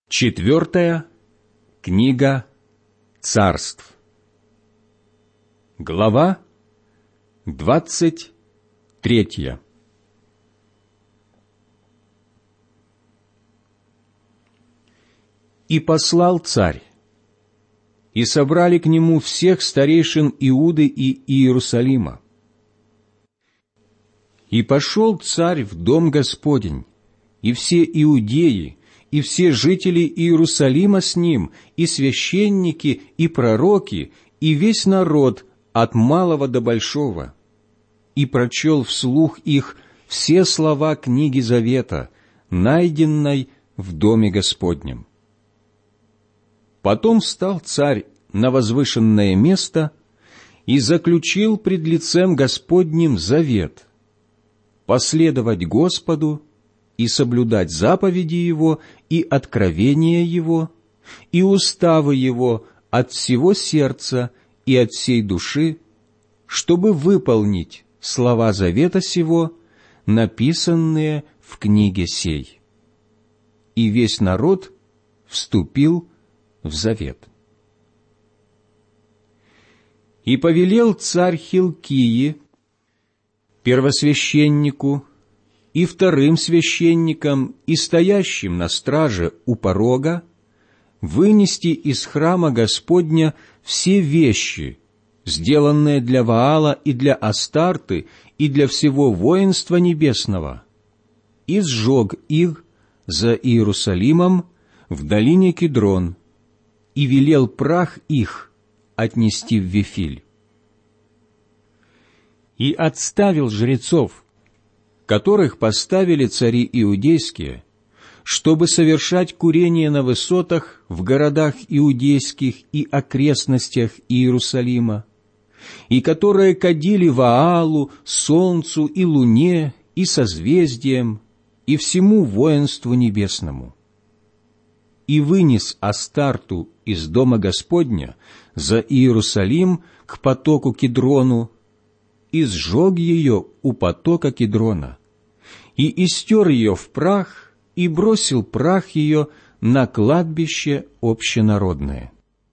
Четвертая книга Царств. Глава 23. И послал царь, и собрали к нему всех старейшин Иуды и Иерусалима. И пошел царь в дом Господень, и все иудеи, и все жители Иерусалима с ним, и священники, и пророки, и весь народ от малого до большого, и прочел вслух их все слова книги Завета, найденной в доме Господнем. Потом встал царь на возвышенное место и заключил пред лицем Господним завет, последовать Господу и соблюдать заповеди Его и откровения Его, и уставы Его от всего сердца и от всей души, чтобы выполнить слова завета сего, написанные в книге сей. И весь народ вступил в завет. И повелел царь Хилкии, первосвященнику, и вторым священникам, и стоящим на страже у порога, вынести из храма Господня все вещи, сделанные для Ваала и для Астарты, и для всего воинства небесного, и сжег их за Иерусалимом в долине Кидрон, и велел прах их отнести в Вифиль. И отставил жрецов, которых поставили цари иудейские, чтобы совершать курение на высотах в городах иудейских и окрестностях Иерусалима, и которые кадили Ваалу, солнцу и луне, и созвездиям, и всему воинству небесному. И вынес Астарту из дома Господня за Иерусалим к потоку Кидрону, и сжег ее у потока Кидрона, и истер ее в прах, и бросил прах ее на кладбище общенародное.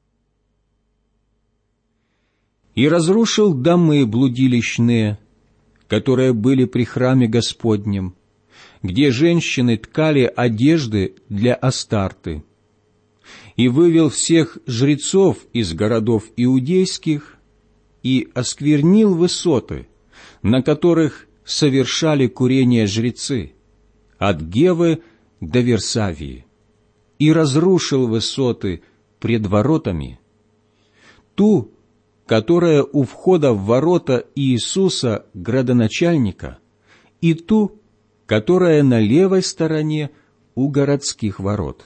И разрушил домы блудилищные, которые были при храме Господнем, где женщины ткали одежды для Астарты, и вывел всех жрецов из городов иудейских, и осквернил высоты, на которых совершали курение жрецы, от Гевы до Версавии, и разрушил высоты пред воротами, ту, которая у входа в ворота Иисуса, градоначальника, и ту, которая на левой стороне у городских ворот.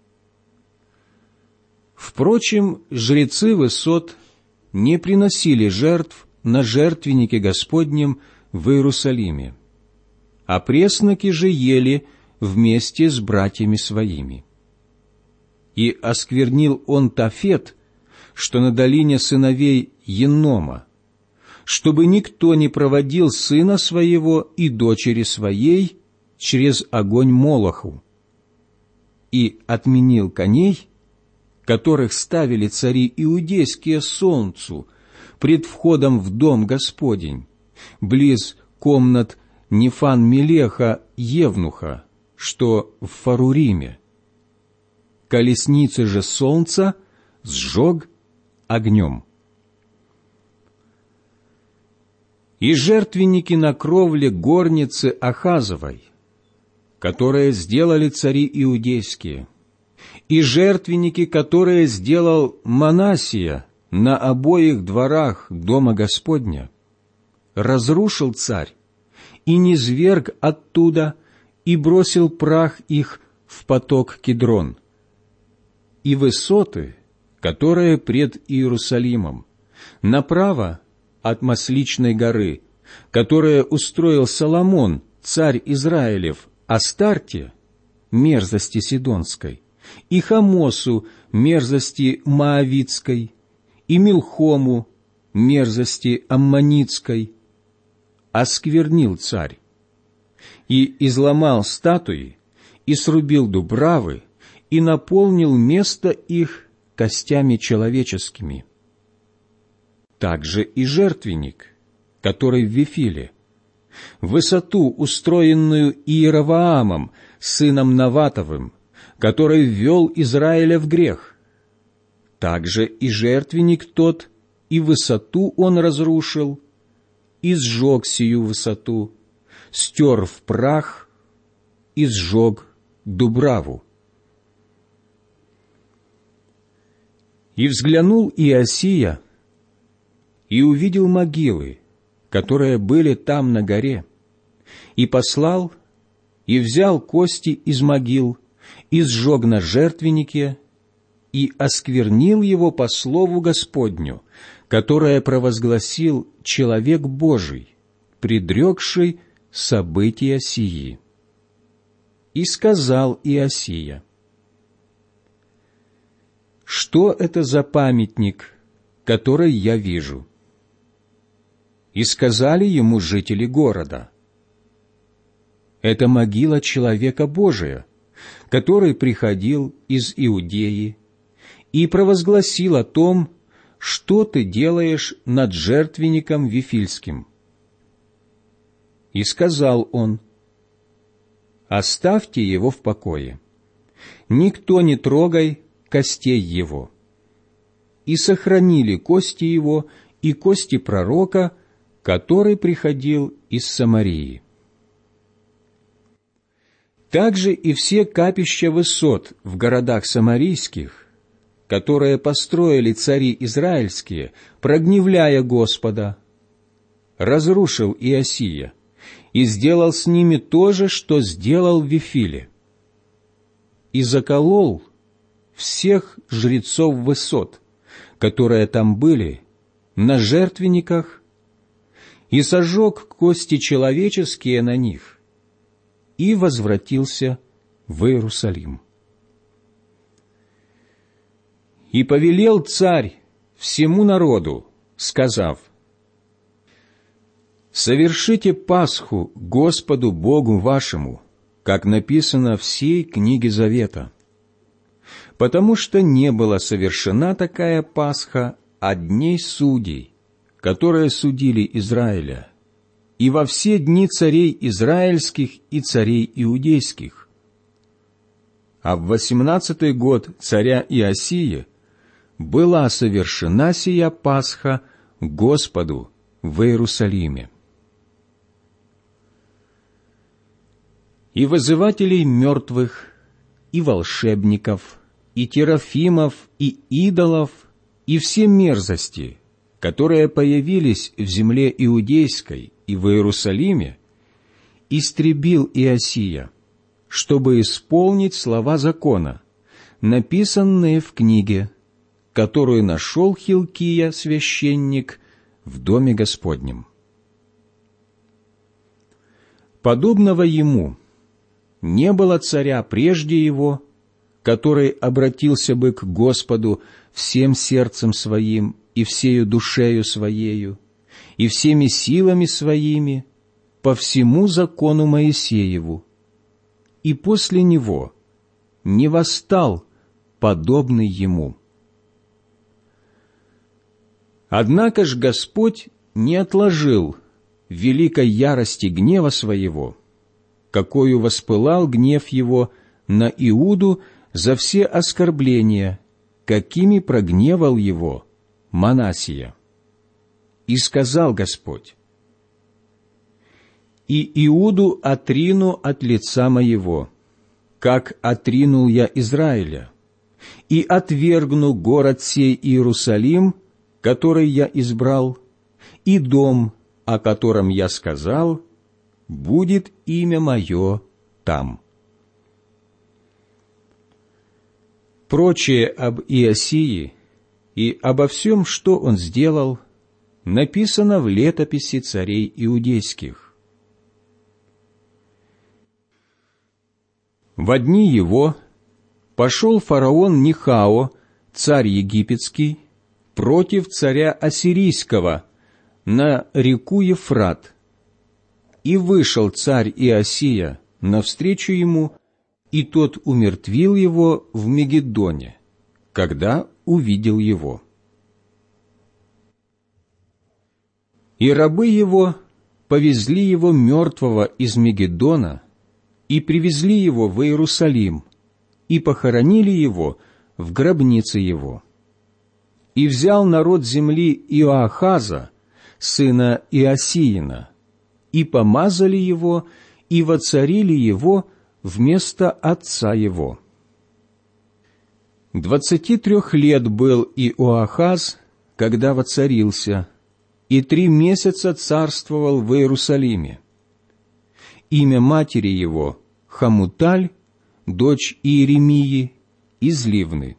Впрочем, жрецы высот не приносили жертв на жертвеннике Господнем в Иерусалиме, а пресноки же ели вместе с братьями своими. И осквернил он Тофет, что на долине сыновей Еннома, чтобы никто не проводил сына своего и дочери своей через огонь Молоху, и отменил коней, которых ставили цари иудейские солнцу пред входом в дом Господень, близ комнат Нефан-Мелеха Евнуха, что в Фаруриме. Колесницы же солнца сжег огнем. И жертвенники на кровле горницы Ахазовой, которые сделали цари иудейские, и жертвенники, которые сделал Манассия на обоих дворах дома Господня, разрушил царь, и низверг оттуда, и бросил прах их в поток Кидрон. И высоты, которые пред Иерусалимом, направо от Масличной горы, которые устроил Соломон, царь Израилев, Астарте, мерзости Сидонской, и Хамосу, мерзости Моавитской, и Милхому, мерзости Аммонитской, осквернил царь, и изломал статуи, и срубил дубравы, и наполнил место их костями человеческими. Также и жертвенник, который в Вифиле, высоту, устроенную Иеровоамом, сыном Наватовым, который ввел Израиля в грех. Также и жертвенник тот, и высоту он разрушил, и сжег сию высоту, стер в прах и сжег дубраву. И взглянул Иосия, и увидел могилы, которые были там на горе, и послал, и взял кости из могил, и сжег на жертвеннике, и осквернил его по слову Господню, которое провозгласил человек Божий, предрекший события сии. И сказал Иосия: «Что это за памятник, который я вижу?» И сказали ему жители города: «Это могила человека Божия, который приходил из Иудеи и провозгласил о том, что ты делаешь над жертвенником Вифильским». И сказал он: «Оставьте его в покое, никто не трогай костей его». И сохранили кости его и кости пророка, который приходил из Самарии. Также и все капища высот в городах самарийских, которые построили цари израильские, прогневляя Господа, разрушил Иосия и сделал с ними то же, что сделал в Вифиле. И заколол всех жрецов высот, которые там были, на жертвенниках, и сожег кости человеческие на них, и возвратился в Иерусалим. И повелел царь всему народу, сказав: «Совершите Пасху Господу Богу вашему, как написано в сей книге Завета, потому что не была совершена такая Пасха от дней судей, которые судили Израиля, и во все дни царей израильских и царей иудейских. А в 18-й год царя Иосии была совершена сия Пасха Господу в Иерусалиме. И вызывателей мертвых, и волшебников, и терафимов, и идолов, и все мерзости, которые появились в земле иудейской и в Иерусалиме, истребил Иосия, чтобы исполнить слова закона, написанные в книге, которую нашел Хилкия, священник, в доме Господнем. Подобного ему не было царя прежде его, который обратился бы к Господу всем сердцем своим и всею душею своею, и всеми силами своими, по всему закону Моисееву, и после него не восстал подобный ему. Однако ж Господь не отложил великой ярости гнева своего, какою воспылал гнев его на Иуду за все оскорбления, какими прогневал его Манасия. И сказал Господь: «И Иуду отрину от лица моего, как отринул я Израиля, и отвергну город сей Иерусалим, который я избрал, и дом, о котором я сказал, будет имя мое там». Прочее об Иосии и обо всем, что он сделал, написано в летописи царей иудейских. Во дни его пошел фараон Нихао, царь египетский, против царя ассирийского на реку Ефрат, и вышел царь Иосия навстречу ему и тот умертвил его в Мегиддоне, когда увидел его. И рабы его повезли его мертвого из Мегиддона и привезли его в Иерусалим и похоронили его в гробнице его. И взял народ земли Иоахаза, сына Иосиина, и помазали его, и воцарили его вместо отца его. 23 лет был Иоахаз, когда воцарился, и 3 месяца царствовал в Иерусалиме. Имя матери его — Хамуталь, дочь Иеремии, из Ливны.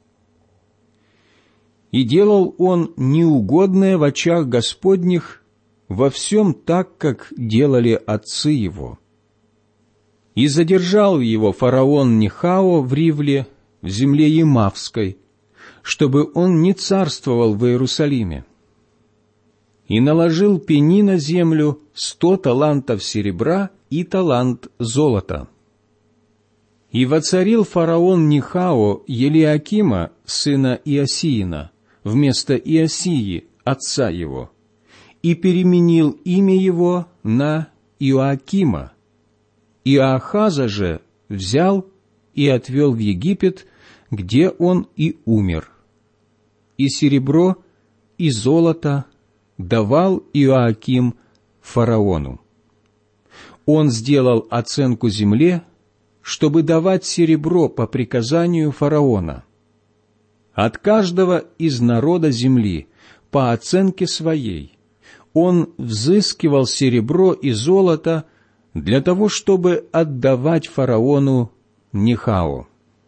И делал он неугодное в очах Господних во всем так, как делали отцы его. И задержал его фараон Нехао в Ривле, в земле Емавской, чтобы он не царствовал в Иерусалиме. И наложил пени на землю 100 талантов серебра и талант золота. И воцарил фараон Нехао Елиакима, сына Иосиина, вместо Иосии, отца его, и переменил имя его на Иоакима. Иоахаза же взял и отвел в Египет, где он и умер. И серебро, и золото давал Иоаким фараону. Он сделал оценку земле, чтобы давать серебро по приказанию фараона. От каждого из народа земли, по оценке своей, он взыскивал серебро и золото для того, чтобы отдавать фараону Нехао.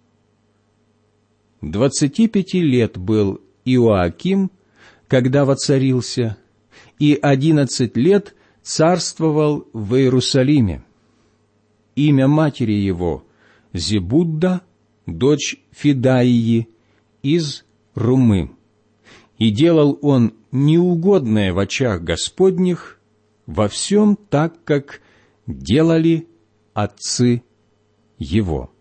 25 лет был Иоаким, когда воцарился, и 11 лет царствовал в Иерусалиме. Имя матери его — Зебудда, дочь Фидаии, из Румы. И делал он неугодное в очах Господних во всем так, как делали отцы его.